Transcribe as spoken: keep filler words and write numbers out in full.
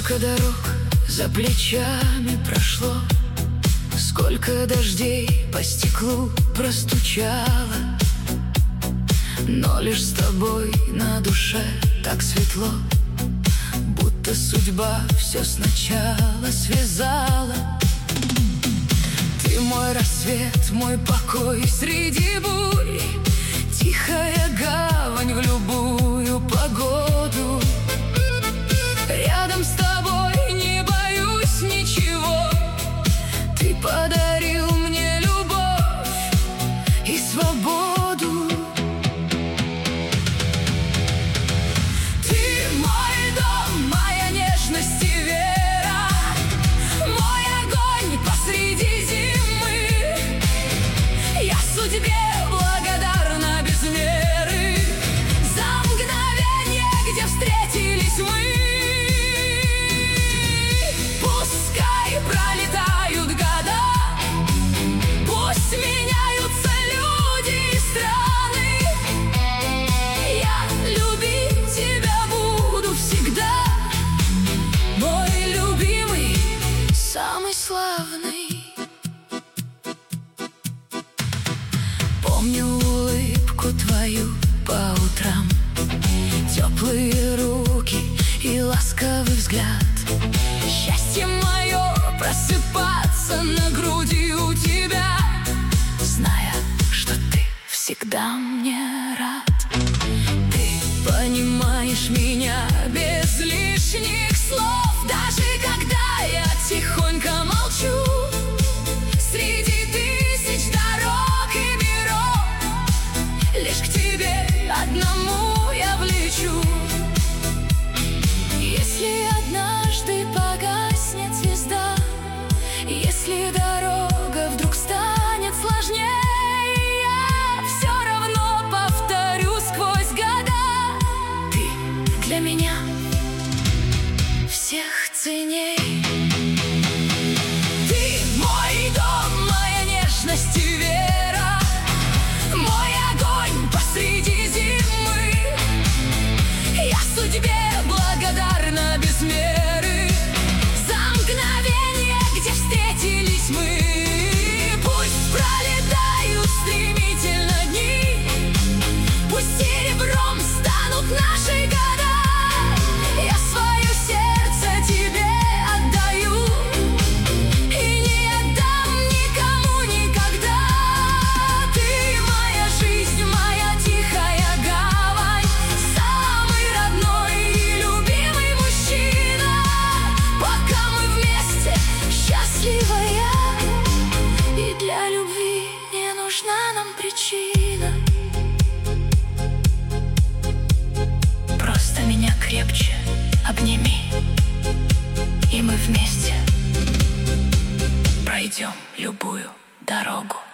Сколько дорог за плечами прошло, сколько дождей по стеклу простучало, но лишь с тобой на душе так светло, будто судьба все сначала связала. Ты мой рассвет, мой покой среди бурь, тихая гавань в любую погоду. Рядом с тобой не боюсь ничего, ты подарил мне любовь и свободу. Ты мой дом, моя нежность и вера, мой огонь посреди зимы. Я судьбе благодарна без меры за мгновение, где встретились мы. Пролетают года, пусть меняются люди и страны, я любить тебя буду всегда, мой любимый, самый славный. Помню улыбку твою по утрам, теплые руки и ласковый взгляд. Счастье мое просыпаться на груди у тебя, зная, что ты всегда мне рад. Ты понимаешь меня без лишних слов, даже когда я тихонько молчу. Среди тысяч дорог и миров лишь к тебе одному я влечу. Если однажды погаснет звезда, если дорога вдруг станет сложнее, я все равно повторю сквозь года: ты для меня всех ценней. Ты мой дом, моя нежность и вера, мой огонь посреди зимы. Я судьбе благодарна без меры за мгновение, где встретились мы. Пусть пролетают стремительно дни, пусть серебром станут наши года, я свое сердце тебе отдаю и не отдам никому никогда. Ты моя жизнь, моя тихая гавань, самый родной и любимый мужчина. Пока мы вместе, счастлива я, и для любви не нужна нам причина. Просто меня крепче обними, и мы вместе пройдем любую дорогу.